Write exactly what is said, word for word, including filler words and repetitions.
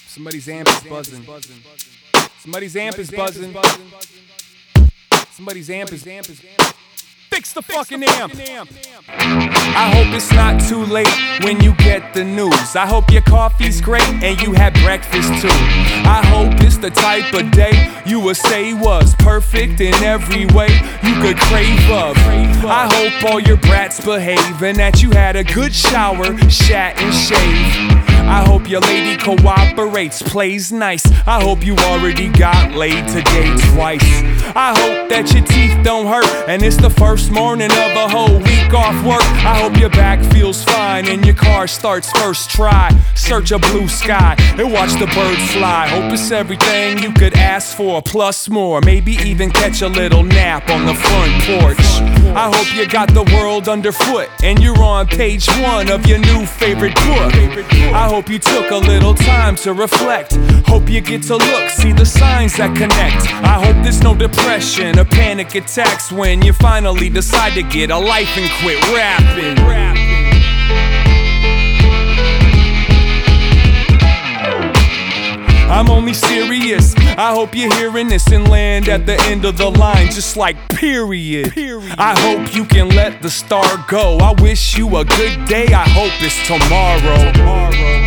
Somebody's amp is buzzing. Somebody's amp is buzzing. Somebody's amp is amp is. Fix the fucking amp. I hope it's not too late when you get the news. I hope your coffee's great and you had breakfast too. I hope it's the type of day you would say was perfect in every way you could crave of. I hope all your brats behave and that you had a good shower, shat and shave. I hope your lady cooperates, plays nice. I hope you already got laid today twice. I hope that your teeth don't hurt and it's the first morning of a whole week off work. I hope your back feels fine and your car starts first try. Search a blue sky and watch the birds fly. Hope it's everything you could ask for, plus more. Maybe even catch a little nap on the front porch. I hope you got the world underfoot and you're on page one of your new favorite book. I hope you took a little time to reflect. Hope you get to look, see the signs that connect. I hope there's no depression or panic attacks when you finally decide to get a life and quit rapping. I'm only serious. I hope you're hearing this and land at the end of the line just like period. I hope you can let the star go. I wish you a good day. I hope it's tomorrow.